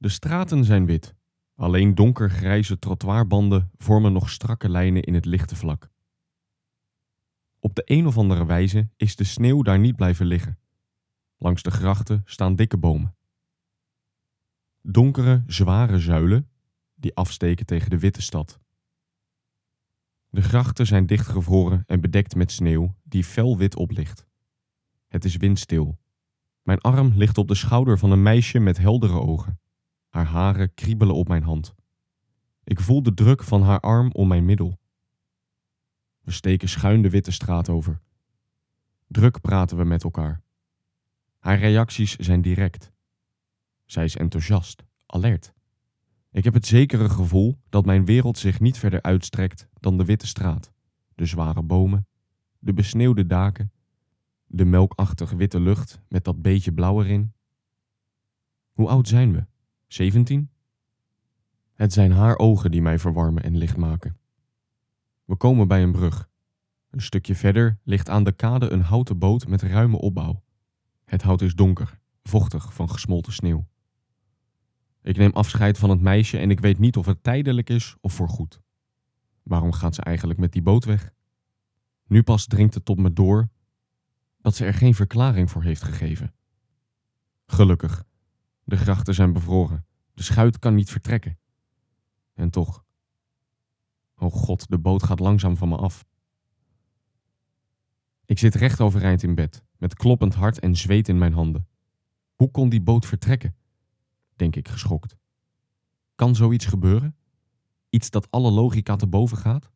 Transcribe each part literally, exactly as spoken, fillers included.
De straten zijn wit. Alleen donkergrijze trottoirbanden vormen nog strakke lijnen in het lichte vlak. Op de een of andere wijze is de sneeuw daar niet blijven liggen. Langs de grachten staan dikke bomen. Donkere, zware zuilen die afsteken tegen de witte stad. De grachten zijn dichtgevroren en bedekt met sneeuw die fel wit oplicht. Het is windstil. Mijn arm ligt op de schouder van een meisje met heldere ogen. Haar haren kriebelen op mijn hand. Ik voel de druk van haar arm om mijn middel. We steken schuin de witte straat over. Druk praten we met elkaar. Haar reacties zijn direct. Zij is enthousiast, alert. Ik heb het zekere gevoel dat mijn wereld zich niet verder uitstrekt dan de witte straat, de zware bomen, de besneeuwde daken, de melkachtig witte lucht met dat beetje blauw erin. Hoe oud zijn we? zeventien? Het zijn haar ogen die mij verwarmen en licht maken. We komen bij een brug. Een stukje verder ligt aan de kade een houten boot met ruime opbouw. Het hout is donker, vochtig van gesmolten sneeuw. Ik neem afscheid van het meisje en ik weet niet of het tijdelijk is of voorgoed. Waarom gaat ze eigenlijk met die boot weg? Nu pas dringt het tot me door dat ze er geen verklaring voor heeft gegeven. Gelukkig, de grachten zijn bevroren. De schuit kan niet vertrekken. En toch. O God, de boot gaat langzaam van me af. Ik zit recht overeind in bed, met kloppend hart en zweet in mijn handen. Hoe kon die boot vertrekken? Denk ik geschokt. Kan zoiets gebeuren? Iets dat alle logica te boven gaat?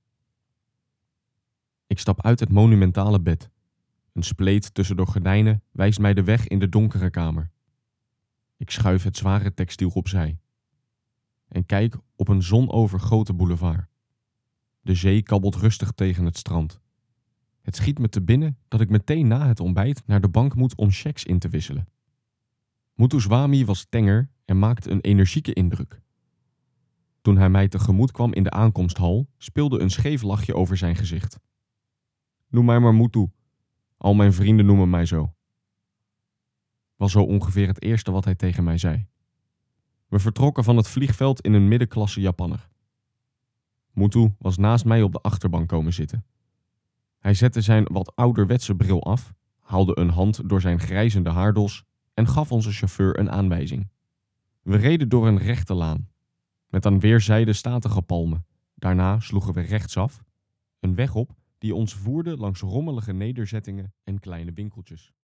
Ik stap uit het monumentale bed. Een spleet tussen de gordijnen wijst mij de weg in de donkere kamer. Ik schuif het zware textiel opzij. En kijk op een zonovergoten boulevard. De zee kabbelt rustig tegen het strand. Het schiet me te binnen dat ik meteen na het ontbijt naar de bank moet om checks in te wisselen. Muthuswamy was tenger en maakte een energieke indruk. Toen hij mij tegemoet kwam in de aankomsthal, speelde een scheef lachje over zijn gezicht. Noem mij maar Muthu. Al mijn vrienden noemen mij zo. Was zo ongeveer het eerste wat hij tegen mij zei. We vertrokken van het vliegveld in een middenklasse Japanner. Muthu was naast mij op de achterbank komen zitten. Hij zette zijn wat ouderwetse bril af, haalde een hand door zijn grijzende haardos en gaf onze chauffeur een aanwijzing. We reden door een rechte laan, met aan weerszijden statige palmen. Daarna sloegen we rechtsaf, een weg op die ons voerde langs rommelige nederzettingen en kleine winkeltjes.